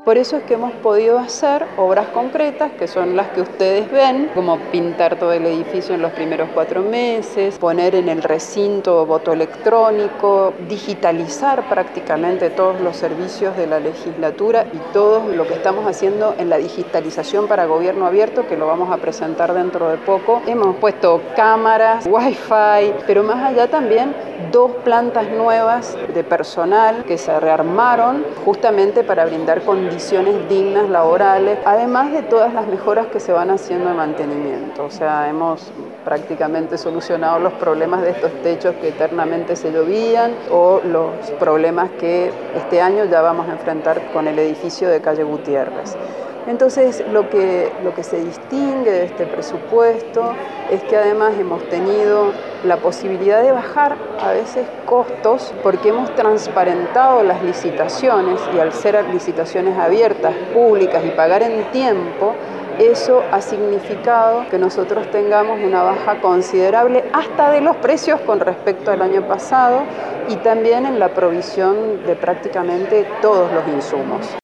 Por eso es que hemos podido hacer obras concretas, que son las que ustedes ven, como pintar todo el edificio en los primeros 4 meses, poner en el recinto voto electrónico, digitalizar prácticamente todos los servicios de la legislatura y todo lo que estamos haciendo en la digitalización para gobierno abierto, que lo vamos a presentar dentro de poco. Hemos puesto cámaras, wifi, pero más allá también 2 plantas nuevas de personal que se rearmaron justamente para brindar condiciones dignas laborales, además de todas las mejoras que se van haciendo de mantenimiento. O sea, hemos prácticamente solucionado los problemas de estos techos que eternamente se llovían o los problemas que este año ya vamos a enfrentar con el edificio de calle Gutiérrez. Entonces, lo que se distingue de este presupuesto es que además hemos tenido la posibilidad de bajar a veces costos porque hemos transparentado las licitaciones y al ser licitaciones abiertas, públicas y pagar en tiempo, eso ha significado que nosotros tengamos una baja considerable hasta de los precios con respecto al año pasado y también en la provisión de prácticamente todos los insumos.